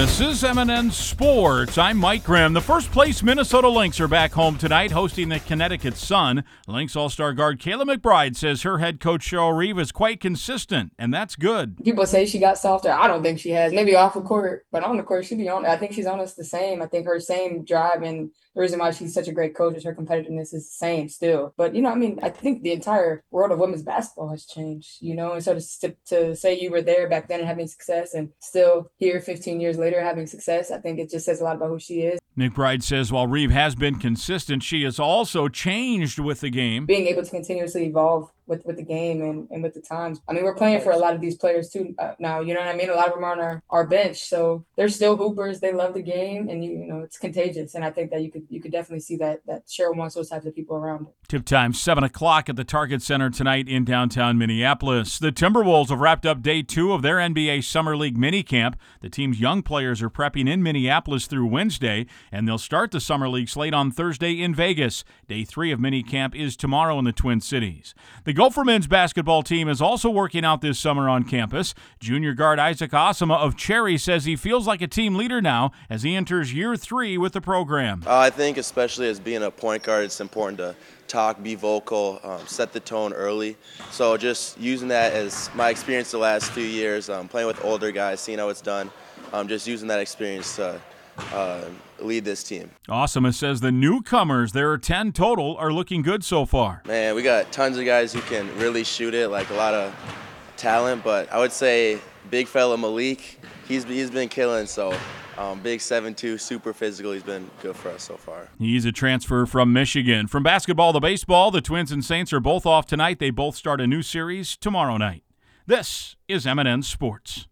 This is M&N Sports. I'm Mike Grimm. The first-place Minnesota Lynx are back home tonight, hosting the Connecticut Sun. Lynx All-Star guard Kayla McBride says her head coach Cheryl Reeve is quite consistent, and that's good. People say she got softer. I don't think she has. Maybe off the court, but on the court, she'll be on. I think she's honest the same. I think her same drive and the reason why she's such a great coach is her competitiveness is the same still. But, I think the entire world of women's basketball has changed, and so to say you were there back then and having success and still here 15 years later having success, I think it just says a lot about who she is. McBride says while Reeve has been consistent, she has also changed with the game. Being able to continuously evolve with the game and with the times. We're playing for a lot of these players too now, you know what I mean? A lot of them are on our bench, so they're still hoopers. They love the game, and it's contagious. And I think that you could definitely see that Cheryl wants those types of people around her. Tip time, 7 o'clock at the Target Center tonight in downtown Minneapolis. The Timberwolves have wrapped up day 2 of their NBA Summer League minicamp. The team's young players are prepping in Minneapolis through Wednesday, and they'll start the Summer League slate on Thursday in Vegas. Day 3 of minicamp is tomorrow in the Twin Cities. The Gopher men's basketball team is also working out this summer on campus. Junior guard Isaac Osama of Cherry says he feels like a team leader now as he enters year 3 with the program. I think especially as being a point guard, it's important to talk, be vocal, set the tone early. So just using that as my experience the last few years, playing with older guys, seeing how it's done, just using that experience to lead this team. Osama says the newcomers, there are 10 total, are looking good so far. Man, we got tons of guys who can really shoot it, like a lot of talent, but I would say big fella Malik, he's been killing, so big 7'2", super physical. He's been good for us so far. He's a transfer from Michigan. From basketball to baseball, the Twins and Saints are both off tonight. They both start a new series tomorrow night. This is M&N Sports.